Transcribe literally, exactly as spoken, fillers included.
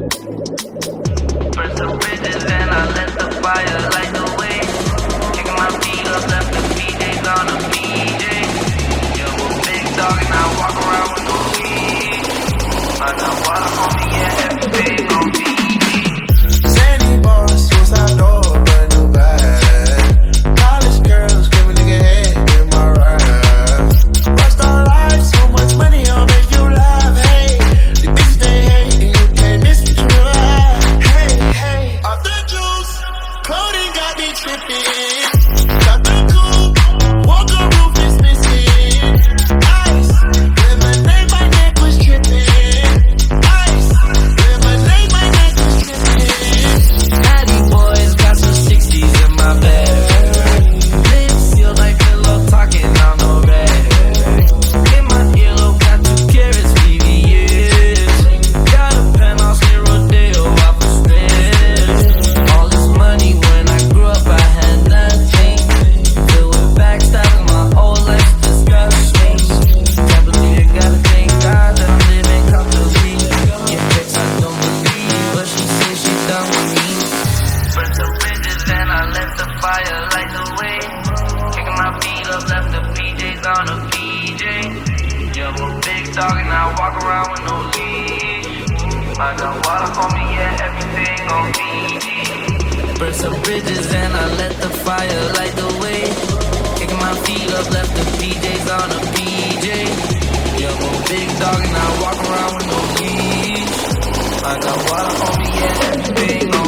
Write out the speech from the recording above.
Burnt the bridges and I let the fire light the way. Kicking my feet up, left the P Js on a P J. Yeah, I'm a big dog and I walk around with no leash. I got water on me, yeah, everything on P G. Sandy bars, suicide door, brand new bag. College girls, give a nigga head in my ride. Rockstar life, so much money, I'll make you laugh. Hey, the bitch they hate, and you can't miss the true life. Hey, hey, off the juice, clothing got me tripping. Got the coupe, walker roof is missing. Ice, lemonade, my neck was tripping. Ice, lemonade, my neck was tripping. Natty boys got some sixties in my bag. Lips feel like pillow talking on the rag. In my earlobe got two carrots, V V S. Got a penthouse in Rodeo, off the stairs. All this money when I grew up, I had nothing. Filled with backstabbing, my whole life's disgusting. Can't believe you gotta thank God that I'm living comfortably. Get pics I don't believe, but she says she's done with me. Burnt the bridges and I let the fire light the way. Kicking my feet up, left the P Js on a P J. Yeah, I'm a big dog and I walk around with no leash. I got water on me, yeah, everything on P G. Burnt some bridges and I let the fire light the way. Kicking my feet up, left the P Js on a P J. Yeah, I'm a big dog and I walk around with no leash. I got water on me, yeah, everything on